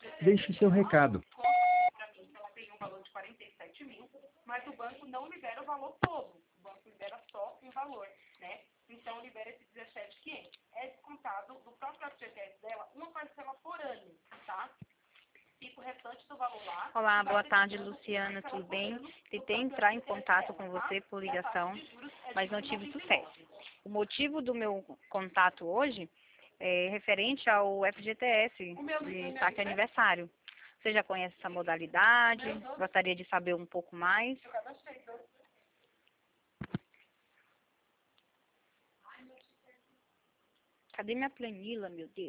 Deixe seu recado. Para mim, ela tem um valor de 47 mil, mas o banco não libera o valor todo. O banco libera só um valor, né? Então, libera esse 17.500. É descontado do próprio FGTS dela uma parcela por ano, tá? Fica o restante do valor lá. Olá, boa tarde, Luciana, tudo bem? Tentei entrar em contato com você por ligação, mas não tive sucesso. O motivo do meu contato hoje é referente ao FGTS de saque aniversário. Você já conhece essa modalidade? Gostaria de saber um pouco mais? Cadê minha planilha, meu Deus?